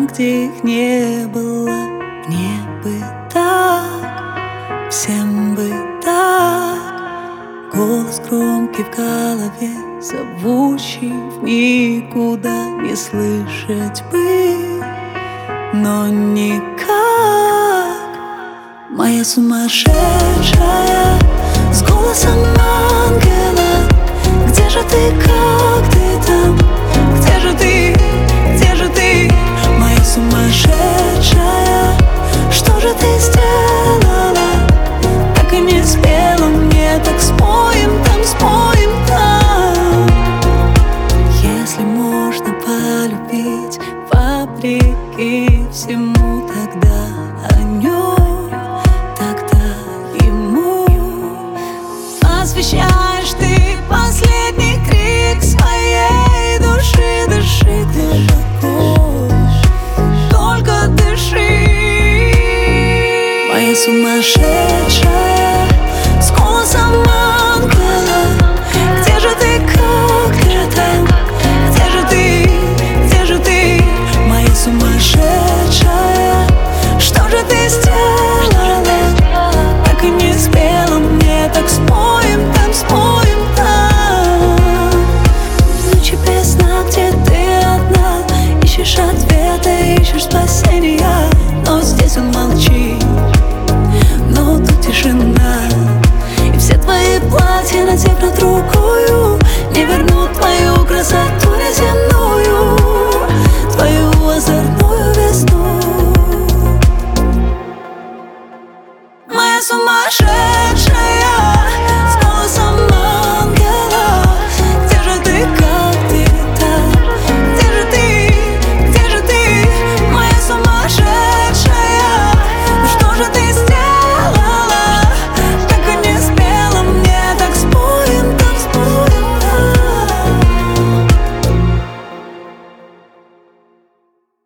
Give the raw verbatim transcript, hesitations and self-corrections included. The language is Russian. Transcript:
там, где их не было. Мне бы так, всем бы так. Голос громкий в голове, зовущий в никуда, не слышать бы, но никак. Моя сумасшедшая, с голосом ангела, где же ты?